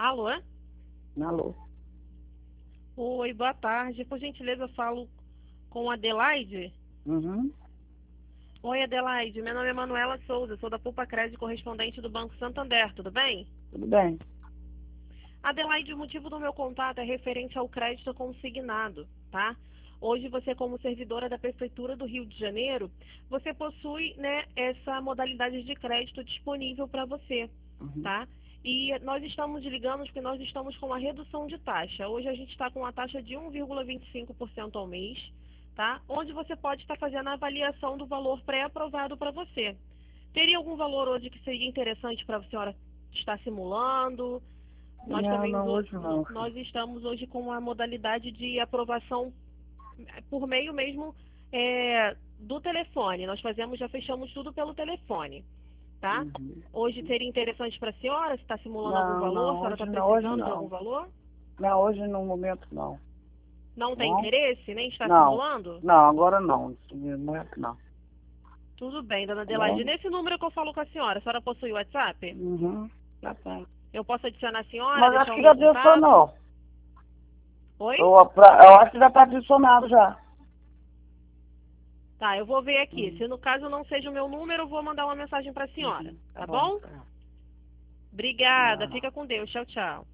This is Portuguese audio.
Alô? Alô? Oi, boa tarde. Por gentileza, eu falo com Adelaide? Uhum. Oi, Adelaide. Meu nome é Manuela Souza. Sou da Poupa Crédito correspondente do Banco Santander. Tudo bem? Tudo bem? Adelaide, o motivo do meu contato é referente ao crédito consignado, tá? Hoje você, como servidora da Prefeitura do Rio de Janeiro, você possui, né, essa modalidade de crédito disponível para você, Uhum. tá? E nós estamos ligando porque nós estamos com uma redução de taxa. Hoje a gente está com uma taxa de 1,25% ao mês, tá? Onde você pode estar fazendo a avaliação do valor pré-aprovado para você. Teria algum valor hoje que seria interessante para a senhora estar simulando? Nós Não, também não, hoje não, filho. nós estamos hoje com a modalidade de aprovação por meio mesmo do telefone. Nós fazemos, já fechamos tudo pelo telefone, tá? Uhum. Hoje seria interessante para a senhora, se está simulando algum Não, valor, a não, senhora está hoje não, hoje precisando de algum não. valor? Não, hoje no momento não. Não tem Não? interesse, nem está Não, simulando? não, agora não. No momento não. Tudo bem, dona Tá Adelaide. bom? Nesse número que eu falo com a senhora possui WhatsApp? Uhum. Já tem. Eu posso adicionar a senhora, Mas acho deixar o que meu já contato? adicionou. Oi? Eu acho que já está adicionado já. Tá, eu vou ver aqui. Uhum. Se no caso não seja o meu número, eu vou mandar uma mensagem para a senhora. Uhum. Tá Tá bom. bom? Tá. Obrigada. Não. Fica com Deus. Tchau, tchau.